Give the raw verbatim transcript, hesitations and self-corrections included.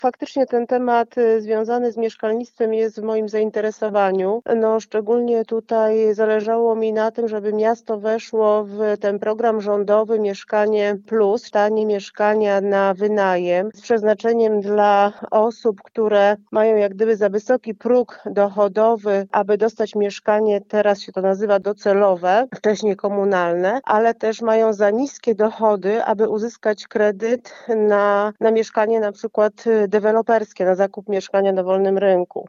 Faktycznie ten temat y, związany z mieszkalnictwem jest w moim zainteresowaniu. No, szczególnie tutaj zależało mi na tym, żeby miasto weszło w ten program rządowy Mieszkanie Plus, tanie mieszkania na wynajem z przeznaczeniem dla osób, które mają jak gdyby za wysoki próg dochodowy, aby dostać mieszkanie, teraz się to nazywa docelowe, wcześniej komunalne, ale też mają za niskie dochody, aby uzyskać kredyt na, na mieszkanie na przykład deweloperskie, na zakup mieszkania na wolnym rynku.